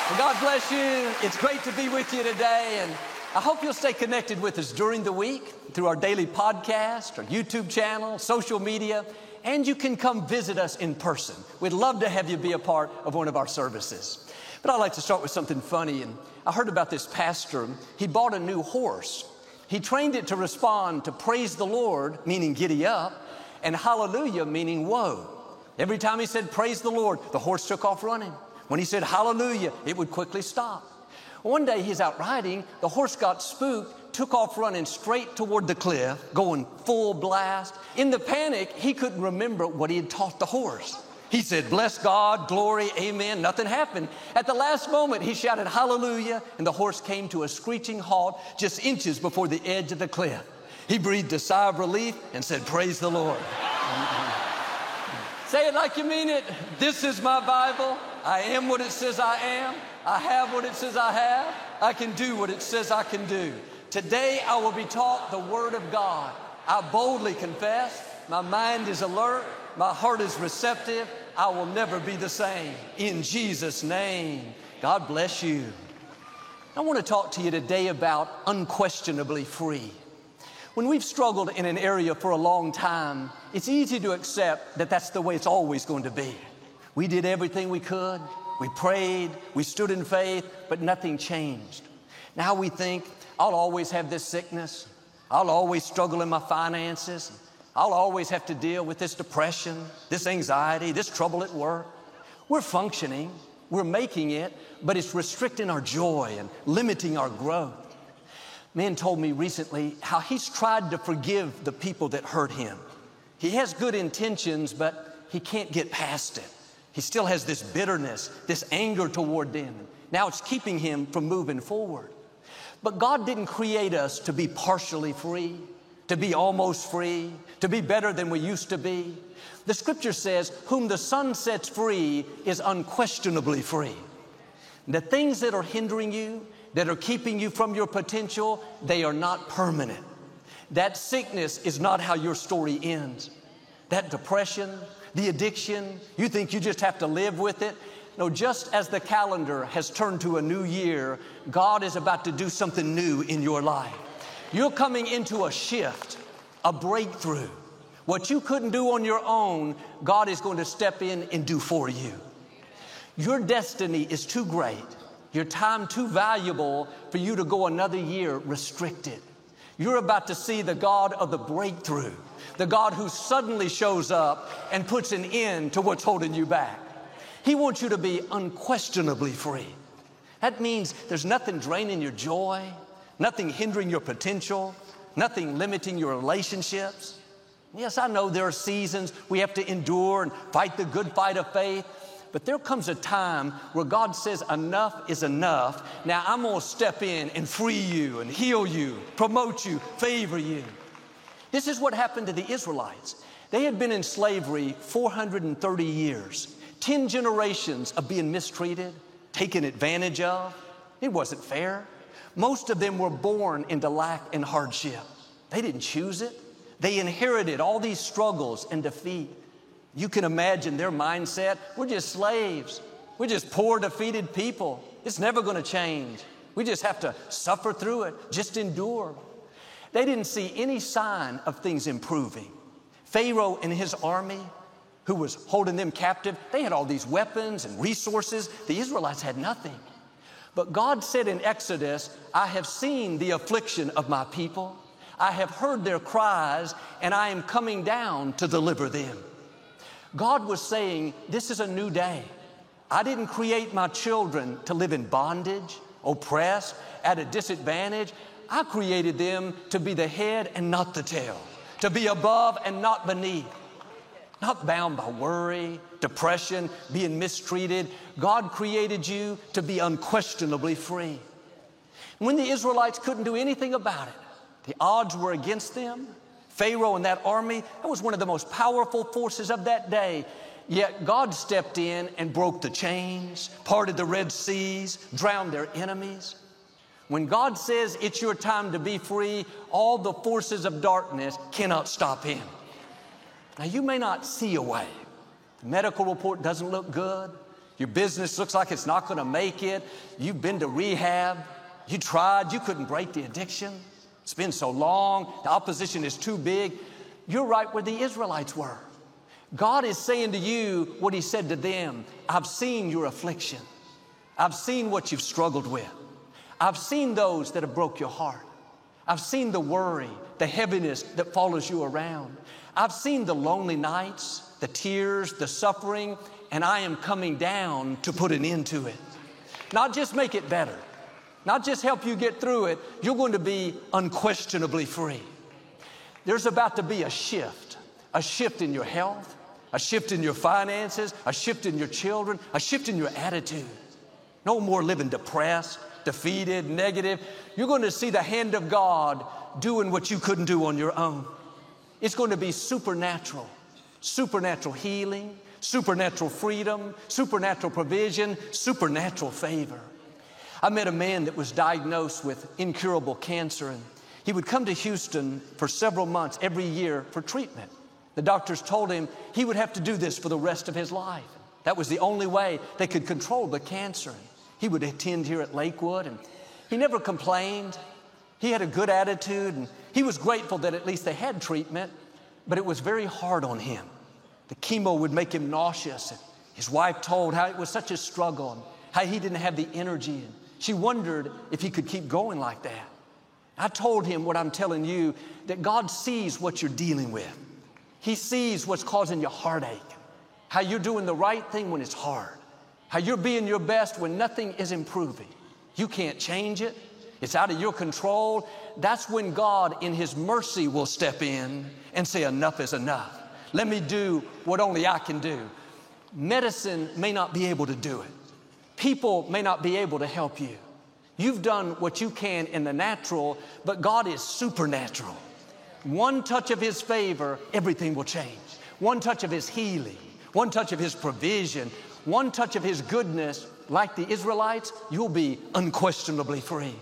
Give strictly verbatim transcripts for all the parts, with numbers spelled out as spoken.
Well, God bless you. It's great to be with you today, and I hope you'll stay connected with us during the week through our daily podcast, our YouTube channel, social media, and you can come visit us in person. We'd love to have you be a part of one of our services. But I'd like to start with something funny, and I heard about this pastor. He bought a new horse. He trained it to respond to praise the Lord, meaning giddy up, and hallelujah, meaning whoa. Every time he said praise the Lord, the horse took off running. When he said hallelujah, it would quickly stop. One day he's out riding, the horse got spooked, took off running straight toward the cliff, going full blast. In the panic, he couldn't remember what he had taught the horse. He said, bless God, glory, amen, nothing happened. At the last moment, he shouted hallelujah, and the horse came to a screeching halt just inches before the edge of the cliff. He breathed a sigh of relief and said, praise the Lord. Say it like you mean it. This is my Bible. I am what it says I am. I have what it says I have. I can do what it says I can do. Today I will be taught the Word of God. I boldly confess. My mind is alert. My heart is receptive. I will never be the same. In Jesus' name, God bless you. I want to talk to you today about unquestionably free. When we've struggled in an area for a long time, it's easy to accept that that's the way it's always going to be. We did everything we could. We prayed. We stood in faith, but nothing changed. Now we think, I'll always have this sickness. I'll always struggle in my finances. I'll always have to deal with this depression, this anxiety, this trouble at work. We're functioning. We're making it, but it's restricting our joy and limiting our growth. Man told me recently how he's tried to forgive the people that hurt him. He has good intentions, but he can't get past it. He still has this bitterness, this anger toward them. Now it's keeping him from moving forward. But God didn't create us to be partially free, to be almost free, to be better than we used to be. The scripture says, whom the Son sets free is unquestionably free. The things that are hindering you, that are keeping you from your potential, they are not permanent. That sickness is not how your story ends. That depression, the addiction, you think you just have to live with it. No, just as the calendar has turned to a new year, God is about to do something new in your life. You're coming into a shift, a breakthrough. What you couldn't do on your own, God is going to step in and do for you. Your destiny is too great. Your time too valuable for you to go another year restricted. You're about to see the God of the breakthrough, the God who suddenly shows up and puts an end to what's holding you back. He wants you to be unquestionably free. That means there's nothing draining your joy, nothing hindering your potential, nothing limiting your relationships. Yes, I know there are seasons we have to endure and fight the good fight of faith. But there comes a time where God says enough is enough. Now I'm going to step in and free you and heal you, promote you, favor you. This is what happened to the Israelites. They had been in slavery four hundred thirty years, ten generations of being mistreated, taken advantage of. It wasn't fair. Most of them were born into lack and hardship. They didn't choose it. They inherited all these struggles and defeat. You can imagine their mindset. We're just slaves. We're just poor, defeated people. It's never going to change. We just have to suffer through it, just endure. They didn't see any sign of things improving. Pharaoh and his army, who was holding them captive, they had all these weapons and resources. The Israelites had nothing. But God said in Exodus, I have seen the affliction of my people. I have heard their cries, and I am coming down to deliver them. God was saying, this is a new day. I didn't create my children to live in bondage, oppressed, at a disadvantage. I created them to be the head and not the tail, to be above and not beneath, not bound by worry, depression, being mistreated. God created you to be unquestionably free. When the Israelites couldn't do anything about it, the odds were against them. Pharaoh and that army, that was one of the most powerful forces of that day. Yet God stepped in and broke the chains, parted the Red Seas, drowned their enemies. When God says it's your time to be free, all the forces of darkness cannot stop him. Now, you may not see a way. The medical report doesn't look good. Your business looks like it's not going to make it. You've been to rehab. You tried. You couldn't break the addiction. It's been so long. The opposition is too big. You're right where the Israelites were. God is saying to you what he said to them. I've seen your affliction. I've seen what you've struggled with. I've seen those that have broke your heart. I've seen the worry, the heaviness that follows you around. I've seen the lonely nights, the tears, the suffering, and I am coming down to put an end to it. Not just make it better, not just help you get through it, you're going to be unquestionably free. There's about to be a shift, a shift in your health, a shift in your finances, a shift in your children, a shift in your attitude. No more living depressed, defeated, negative. You're going to see the hand of God doing what you couldn't do on your own. It's going to be supernatural, supernatural healing, supernatural freedom, supernatural provision, supernatural favor. I met a man that was diagnosed with incurable cancer, and he would come to Houston for several months every year for treatment. The doctors told him he would have to do this for the rest of his life. That was the only way they could control the cancer. He would attend here at Lakewood, and he never complained. He had a good attitude, and he was grateful that at least they had treatment, but it was very hard on him. The chemo would make him nauseous, and his wife told how it was such a struggle and how he didn't have the energy, and she wondered if he could keep going like that. I told him what I'm telling you, that God sees what you're dealing with. He sees what's causing you heartache, how you're doing the right thing when it's hard, how you're being your best when nothing is improving. You can't change it. It's out of your control. That's when God in his mercy will step in and say, enough is enough. Let me do what only I can do. Medicine may not be able to do it. People may not be able to help you. You've done what you can in the natural, but God is supernatural. One touch of his favor, everything will change. One touch of his healing, one touch of his provision, one touch of his goodness, like the Israelites, you'll be unquestionably free.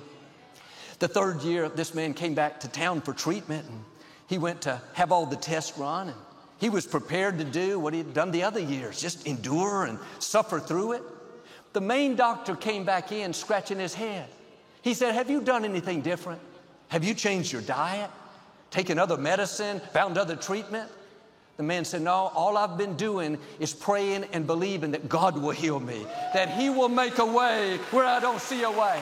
The third year, this man came back to town for treatment, and he went to have all the tests run, and he was prepared to do what he had done the other years, just endure and suffer through it. The main doctor came back in scratching his head. He said, have you done anything different? Have you changed your diet, taken other medicine, found other treatment? The man said, no, all I've been doing is praying and believing that God will heal me, that he will make a way where I don't see a way.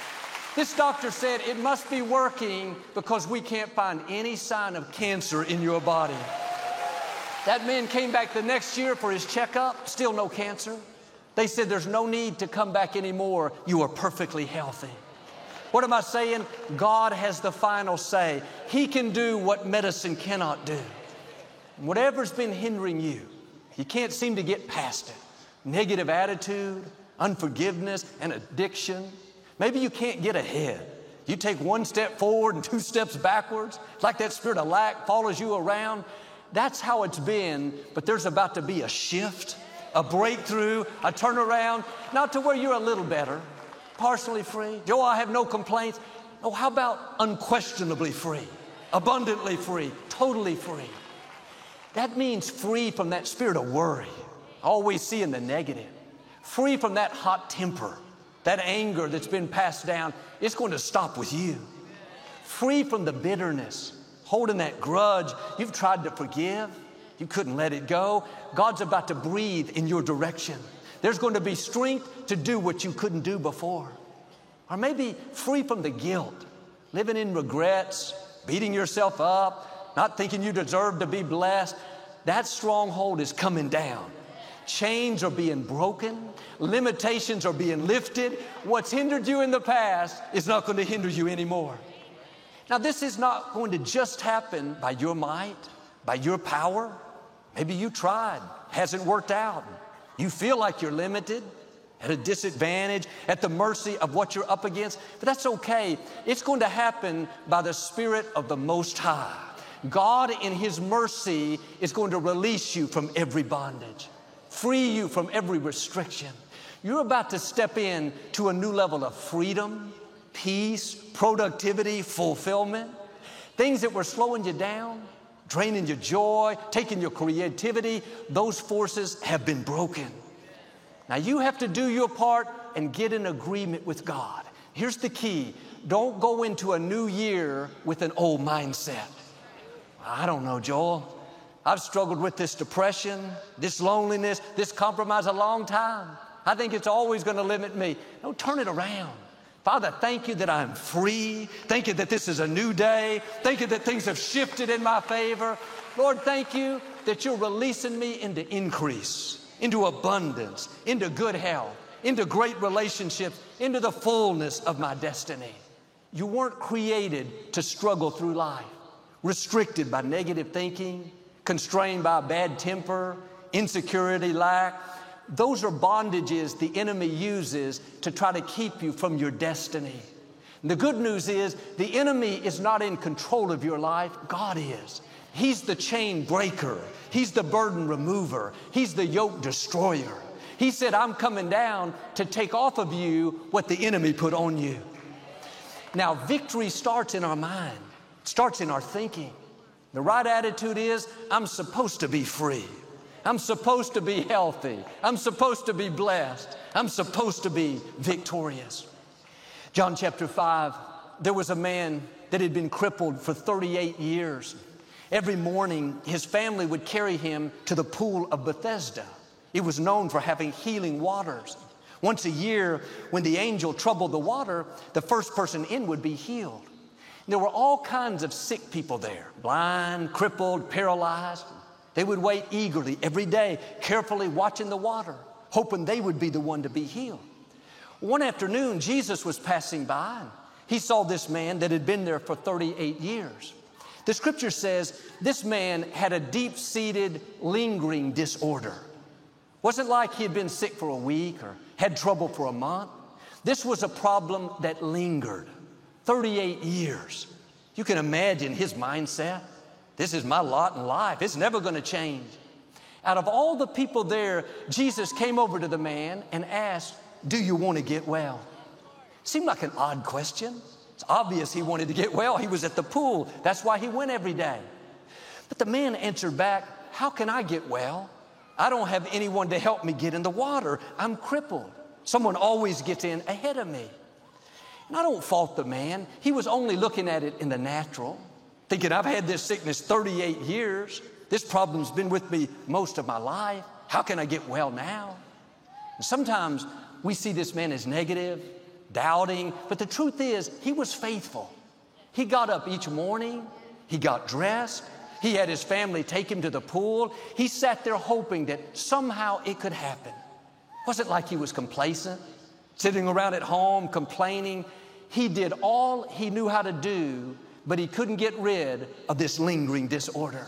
This doctor said it must be working because we can't find any sign of cancer in your body. That man came back the next year for his checkup, still no cancer. They said there's no need to come back anymore. You are perfectly healthy. What am I saying? God has the final say. He can do what medicine cannot do. Whatever's been hindering you, you can't seem to get past it. Negative attitude, unforgiveness, and addiction. Maybe you can't get ahead. You take one step forward and two steps backwards. It's like that spirit of lack follows you around. That's how it's been, but there's about to be a shift, a breakthrough, a turnaround, not to where you're a little better, partially free. Joe, I have no complaints. Oh, how about unquestionably free, abundantly free, totally free? That means free from that spirit of worry, always seeing the negative, free from that hot temper, that anger that's been passed down. It's going to stop with you. Free from the bitterness, holding that grudge. You've tried to forgive. You couldn't let it go. God's about to breathe in your direction. There's going to be strength to do what you couldn't do before. Or maybe free from the guilt, living in regrets, beating yourself up, not thinking you deserve to be blessed. That stronghold is coming down. Chains are being broken. Limitations are being lifted. What's hindered you in the past is not going to hinder you anymore. Now, this is not going to just happen by your might, by your power. Maybe you tried, hasn't worked out. You feel like you're limited, at a disadvantage, at the mercy of what you're up against. But that's okay. It's going to happen by the Spirit of the Most High. God, in his mercy, is going to release you from every bondage, free you from every restriction. You're about to step in to a new level of freedom, peace, productivity, fulfillment. Things that were slowing you down, draining your joy, taking your creativity, those forces have been broken. Now you have to do your part and get in agreement with God. Here's the key. Don't go into a new year with an old mindset. I don't know, Joel. I've struggled with this depression, this loneliness, this compromise a long time. I think it's always going to limit me. No, turn it around. Father, thank you that I'm free. Thank you that this is a new day. Thank you that things have shifted in my favor. Lord, thank you that you're releasing me into increase, into abundance, into good health, into great relationships, into the fullness of my destiny. You weren't created to struggle through life, restricted by negative thinking, constrained by a bad temper, insecurity, lack. Those are bondages the enemy uses to try to keep you from your destiny. And the good news is the enemy is not in control of your life. God is. He's the chain breaker. He's the burden remover. He's the yoke destroyer. He said, I'm coming down to take off of you what the enemy put on you. Now, victory starts in our mind. It starts in our thinking. The right attitude is, I'm supposed to be free. I'm supposed to be healthy. I'm supposed to be blessed. I'm supposed to be victorious. John chapter five, there was a man that had been crippled for thirty-eight years. Every morning, his family would carry him to the pool of Bethesda. It was known for having healing waters. Once a year, when the angel troubled the water, the first person in would be healed. There were all kinds of sick people there, blind, crippled, paralyzed. They would wait eagerly every day, carefully watching the water, hoping they would be the one to be healed. One afternoon, Jesus was passing by, and he saw this man that had been there for thirty-eight years. The scripture says this man had a deep-seated, lingering disorder. Wasn't like he had been sick for a week or had trouble for a month. This was a problem that lingered. thirty-eight years. You can imagine his mindset. This is my lot in life. It's never going to change. Out of all the people there, Jesus came over to the man and asked, do you want to get well? Seemed like an odd question. It's obvious he wanted to get well. He was at the pool. That's why he went every day. But the man answered back, how can I get well? I don't have anyone to help me get in the water. I'm crippled. Someone always gets in ahead of me. And I don't fault the man. He was only looking at it in the natural, thinking, I've had this sickness thirty-eight years. This problem's been with me most of my life. How can I get well now? And sometimes we see this man as negative, doubting, but the truth is he was faithful. He got up each morning. He got dressed. He had his family take him to the pool. He sat there hoping that somehow it could happen. Wasn't like he was complacent, sitting around at home complaining. He did all he knew how to do, but he couldn't get rid of this lingering disorder.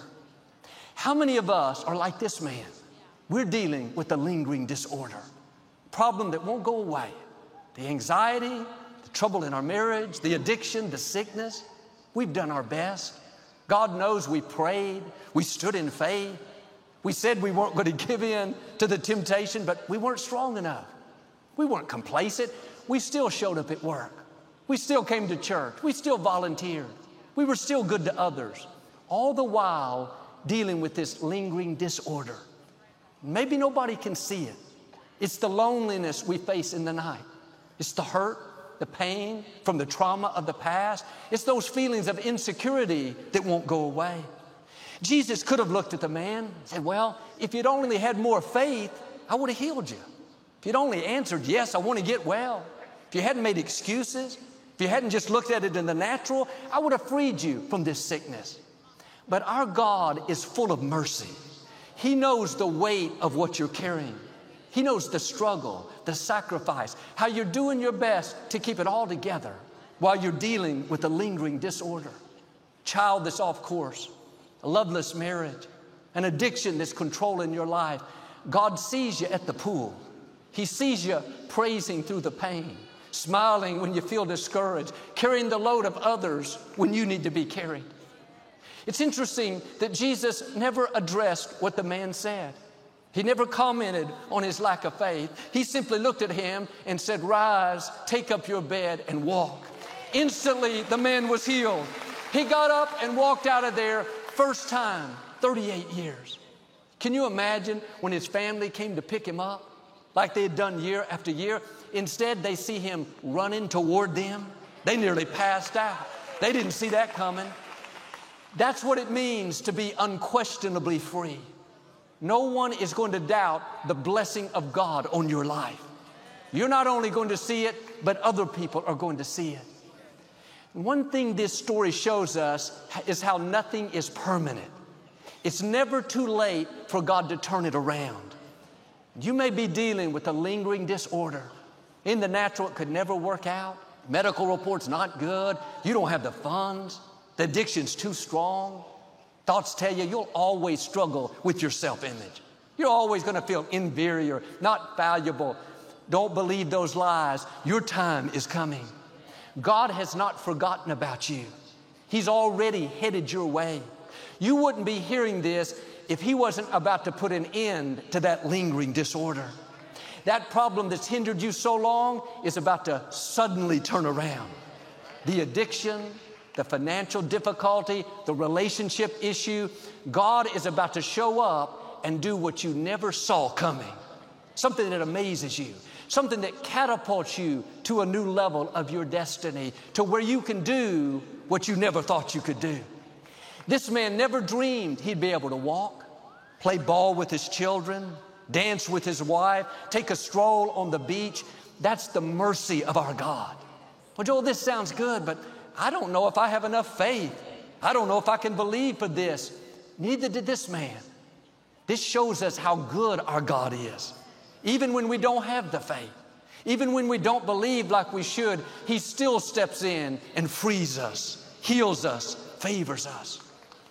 How many of us are like this man? We're dealing with a lingering disorder, problem that won't go away. The anxiety, the trouble in our marriage, the addiction, the sickness. We've done our best. God knows we prayed, we stood in faith. We said we weren't going to give in to the temptation, but we weren't strong enough. We weren't complacent. We still showed up at work. We still came to church. We still volunteered. We were still good to others, all the while dealing with this lingering disorder. Maybe nobody can see it. It's the loneliness we face in the night. It's the hurt, the pain from the trauma of the past. It's those feelings of insecurity that won't go away. Jesus could have looked at the man and said, well, if you'd only had more faith, I would have healed you. If you'd only answered, yes, I want to get well. If you hadn't made excuses, if you hadn't just looked at it in the natural, I would have freed you from this sickness. But our God is full of mercy. He knows the weight of what you're carrying. He knows the struggle, the sacrifice, how you're doing your best to keep it all together while you're dealing with a lingering disorder, child that's off course, a loveless marriage, an addiction that's controlling your life. God sees you at the pool. He sees you praising through the pain, smiling when you feel discouraged, carrying the load of others when you need to be carried. It's interesting that Jesus never addressed what the man said. He never commented on his lack of faith. He simply looked at him and said, rise, take up your bed and walk. Instantly, the man was healed. He got up and walked out of there, first time, thirty-eight years. Can you imagine when his family came to pick him up? like they had done year after year. Instead, they see him running toward them. They nearly passed out. They didn't see that coming. That's what it means to be unquestionably free. No one is going to doubt the blessing of God on your life. You're not only going to see it, but other people are going to see it. One thing this story shows us is how nothing is permanent. It's never too late for God to turn it around. You may be dealing with a lingering disorder. In the natural, it could never work out. Medical reports not good. You don't have the funds. The addiction's too strong. Thoughts tell you you'll always struggle with your self-image. You're always going to feel inferior, not valuable. Don't believe those lies. Your time is coming. God has not forgotten about you. He's already headed your way. You wouldn't be hearing this if He wasn't about to put an end to that lingering disorder. That problem that's hindered you so long is about to suddenly turn around. The addiction, the financial difficulty, the relationship issue, God is about to show up and do what you never saw coming. Something that amazes you. Something that catapults you to a new level of your destiny, to where you can do what you never thought you could do. This man never dreamed he'd be able to walk, play ball with his children, dance with his wife, take a stroll on the beach. That's the mercy of our God. Well, Joel, this sounds good, but I don't know if I have enough faith. I don't know if I can believe for this. Neither did this man. This shows us how good our God is. Even when we don't have the faith, even when we don't believe like we should, He still steps in and frees us, heals us, favors us.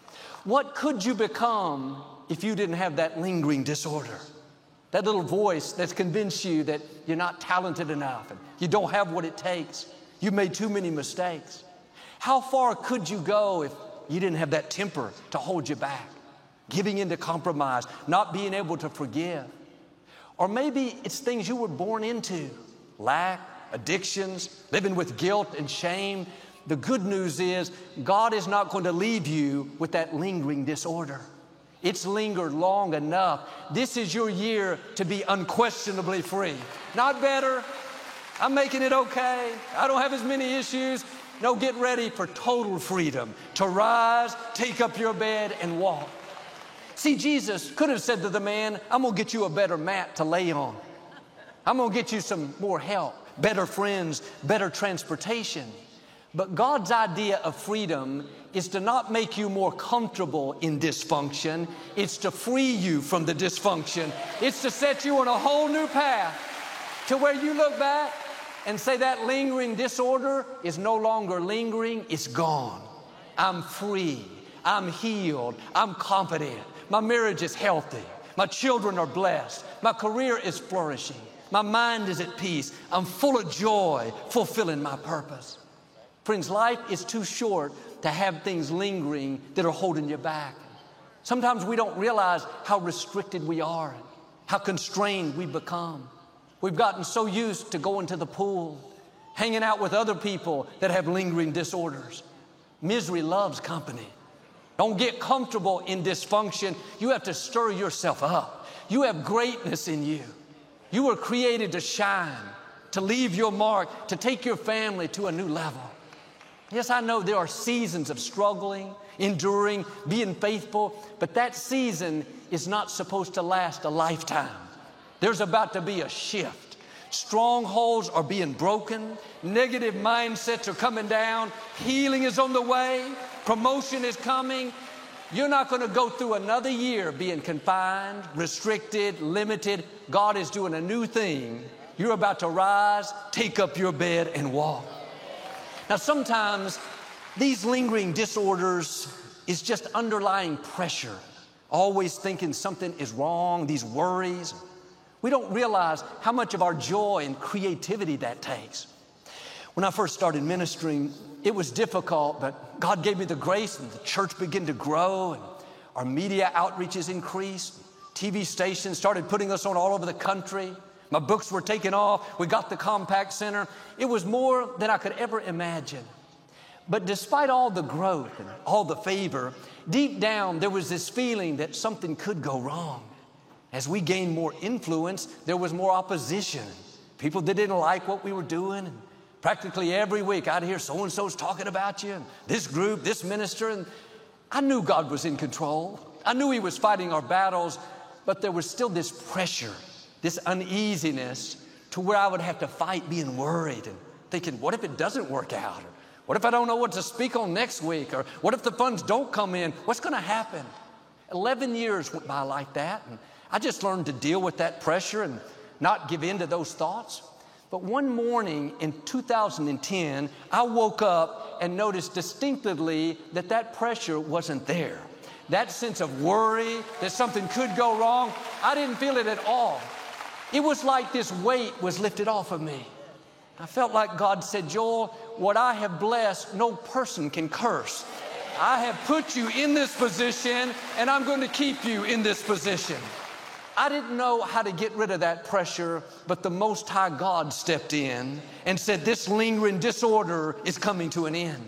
What could you become if you didn't have that lingering disorder? That little voice that's convinced you that you're not talented enough and you don't have what it takes. You made too many mistakes. How far could you go if you didn't have that temper to hold you back? Giving into compromise, not being able to forgive. Or maybe it's things you were born into, lack, addictions, living with guilt and shame. The good news is God is not going to leave you with that lingering disorder. It's lingered long enough. This is your year to be unquestionably free. Not better. I'm making it okay. I don't have as many issues. No, get ready for total freedom to rise, take up your bed, and walk. See, Jesus could have said to the man, I'm going to get you a better mat to lay on. I'm going to get you some more help, better friends, better transportation. But God's idea of freedom is to not make you more comfortable in dysfunction. It's to free you from the dysfunction. It's to set you on a whole new path to where you look back and say that lingering disorder is no longer lingering. It's gone. I'm free. I'm healed. I'm confident. My marriage is healthy. My children are blessed. My career is flourishing. My mind is at peace. I'm full of joy, fulfilling my purpose. Friends, life is too short to have things lingering that are holding you back. Sometimes we don't realize how restricted we are, how constrained we've become. We've gotten so used to going to the pool, hanging out with other people that have lingering disorders. Misery loves company. Don't get comfortable in dysfunction. You have to stir yourself up. You have greatness in you. You were created to shine, to leave your mark, to take your family to a new level. Yes, I know there are seasons of struggling, enduring, being faithful, but that season is not supposed to last a lifetime. There's about to be a shift. Strongholds are being broken. Negative mindsets are coming down. Healing is on the way. Promotion is coming. You're not going to go through another year being confined, restricted, limited. God is doing a new thing. You're about to rise, take up your bed, and walk. Now, sometimes these lingering disorders is just underlying pressure, always thinking something is wrong, these worries. We don't realize how much of our joy and creativity that takes. When I first started ministering, it was difficult, but God gave me the grace and the church began to grow and our media outreaches increased. T V stations started putting us on all over the country. My books were taken off. We got the Compact Center. It was more than I could ever imagine. But despite all the growth and all the favor, deep down there was this feeling that something could go wrong. As we gained more influence, there was more opposition. People that didn't like what we were doing. And practically every week I'd hear so-and-so's talking about you, and this group, this minister. And I knew God was in control. I knew He was fighting our battles, but there was still this pressure, this uneasiness to where I would have to fight being worried and thinking, what if it doesn't work out? Or what if I don't know what to speak on next week? Or what if the funds don't come in? What's going to happen? Eleven years went by like that, and I just learned to deal with that pressure and not give in to those thoughts. But one morning in two thousand ten, I woke up and noticed distinctively that that pressure wasn't there. That sense of worry that something could go wrong, I didn't feel it at all. It was like this weight was lifted off of me. I felt like God said, Joel, what I have blessed, no person can curse. I have put you in this position, and I'm going to keep you in this position. I didn't know how to get rid of that pressure, but the Most High God stepped in and said, this lingering disorder is coming to an end.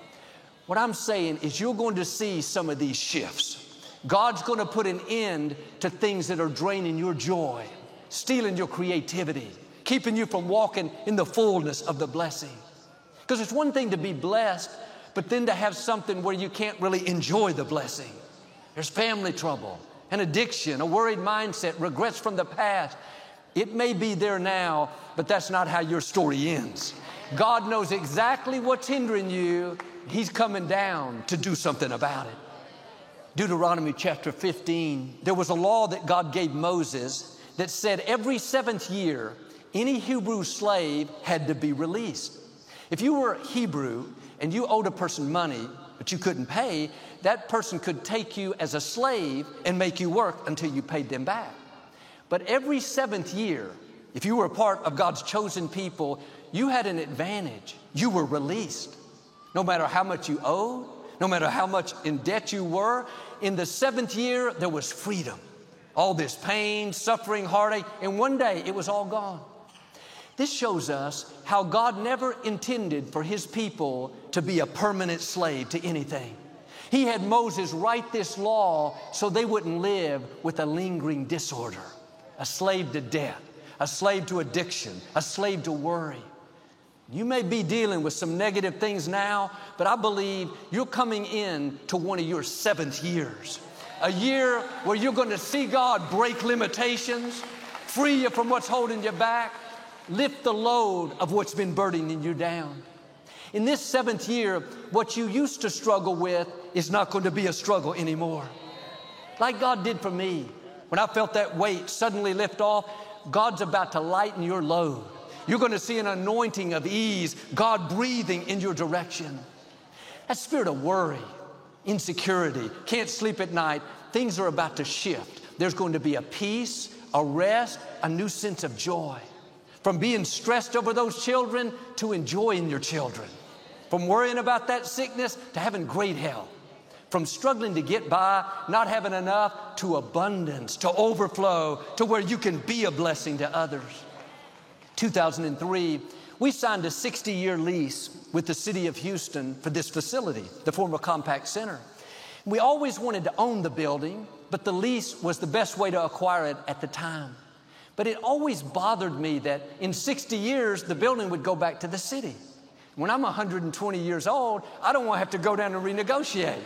What I'm saying is you're going to see some of these shifts. God's going to put an end to things that are draining your joy, stealing your creativity, keeping you from walking in the fullness of the blessing. Because it's one thing to be blessed, but then to have something where you can't really enjoy the blessing. There's family trouble, an addiction, a worried mindset, regrets from the past. It may be there now, but that's not how your story ends. God knows exactly what's hindering you. He's coming down to do something about it. Deuteronomy chapter fifteen, there was a law that God gave Moses that said every seventh year, any Hebrew slave had to be released. If you were Hebrew and you owed a person money, but you couldn't pay, that person could take you as a slave and make you work until you paid them back. But every seventh year, if you were a part of God's chosen people, you had an advantage. You were released. No matter how much you owed, no matter how much in debt you were, in the seventh year, there was freedom. All this pain, suffering, heartache, and one day it was all gone. This shows us how God never intended for His people to be a permanent slave to anything. He had Moses write this law so they wouldn't live with a lingering disorder, a slave to debt, a slave to addiction, a slave to worry. You may be dealing with some negative things now, but I believe you're coming in to one of your seventh years. A year where you're going to see God break limitations, free you from what's holding you back, lift the load of what's been burdening you down. In this seventh year, what you used to struggle with is not going to be a struggle anymore. Like God did for me. When I felt that weight suddenly lift off, God's about to lighten your load. You're going to see an anointing of ease, God breathing in your direction. That spirit of worry, insecurity, can't sleep at night, things are about to shift. There's going to be a peace, a rest, a new sense of joy. From being stressed over those children to enjoying your children. From worrying about that sickness to having great health. From struggling to get by, not having enough, to abundance, to overflow, to where you can be a blessing to others. two thousand three, we signed a sixty-year lease with the city of Houston for this facility, the former Compaq Center. We always wanted to own the building, but the lease was the best way to acquire it at the time. But it always bothered me that in sixty years, the building would go back to the city. When I'm one hundred twenty years old, I don't want to have to go down and renegotiate.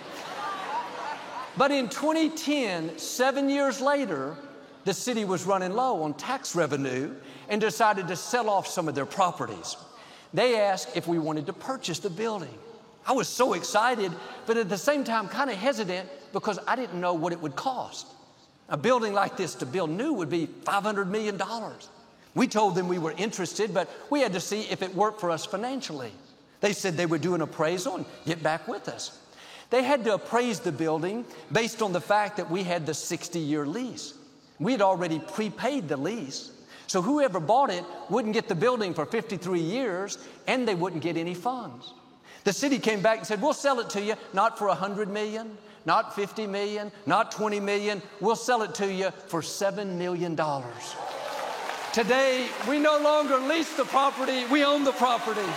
But in twenty ten, seven years later, the city was running low on tax revenue and decided to sell off some of their properties. They asked if we wanted to purchase the building. I was so excited, but at the same time kind of hesitant because I didn't know what it would cost. A building like this to build new would be five hundred million dollars. We told them we were interested, but we had to see if it worked for us financially. They said they would do an appraisal and get back with us. They had to appraise the building based on the fact that we had the sixty-year lease. We had already prepaid the lease, so whoever bought it wouldn't get the building for fifty-three years, and they wouldn't get any funds. The city came back and said, we'll sell it to you, not for one hundred million dollars, not fifty million dollars, not twenty million dollars. We'll sell it to you for seven million dollars. Today, we no longer lease the property, we own the property.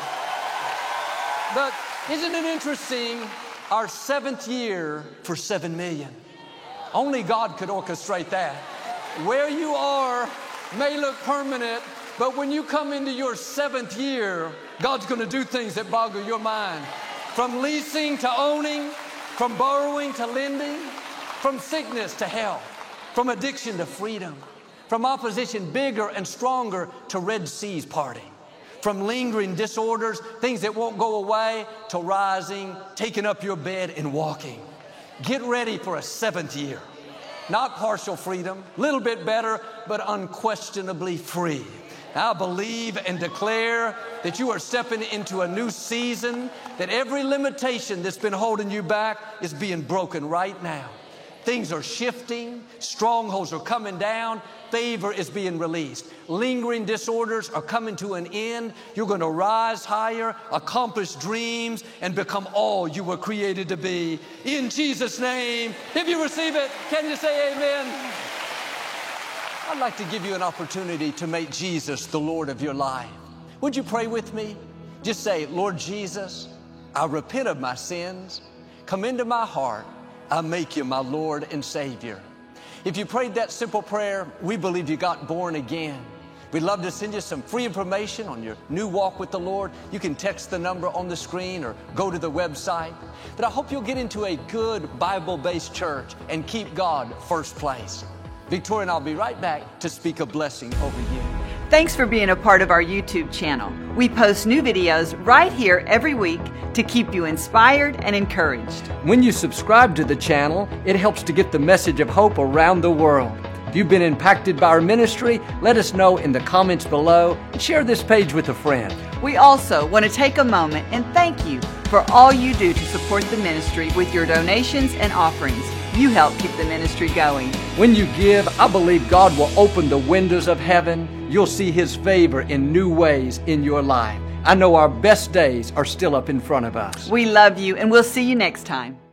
But isn't it interesting, our seventh year for seven million dollars? Only God could orchestrate that. Where you are may look permanent, but when you come into your seventh year, God's going to do things that boggle your mind. From leasing to owning, from borrowing to lending, from sickness to health, from addiction to freedom, from opposition bigger and stronger to Red Seas parting, from lingering disorders, things that won't go away, to rising, taking up your bed and walking. Get ready for a seventh year. Not partial freedom, a little bit better, but unquestionably free. I believe and declare that you are stepping into a new season, that every limitation that's been holding you back is being broken right now. Things are shifting, strongholds are coming down, favor is being released. Lingering disorders are coming to an end. You're going to rise higher, accomplish dreams, and become all you were created to be. In Jesus' name, if you receive it, can you say amen? I'd like to give you an opportunity to make Jesus the Lord of your life. Would you pray with me? Just say, Lord Jesus, I repent of my sins. Come into my heart. I make you my Lord and Savior. If you prayed that simple prayer, we believe you got born again. We'd love to send you some free information on your new walk with the Lord. You can text the number on the screen or go to the website. But I hope you'll get into a good Bible-based church and keep God first place. Victoria and I'll be right back to speak a blessing over you. Thanks for being a part of our YouTube channel. We post new videos right here every week to keep you inspired and encouraged. When you subscribe to the channel, it helps to get the message of hope around the world. If you've been impacted by our ministry, let us know in the comments below and share this page with a friend. We also want to take a moment and thank you for all you do to support the ministry with your donations and offerings. You help keep the ministry going. When you give, I believe God will open the windows of heaven. You'll see His favor in new ways in your life. I know our best days are still up in front of us. We love you, and we'll see you next time.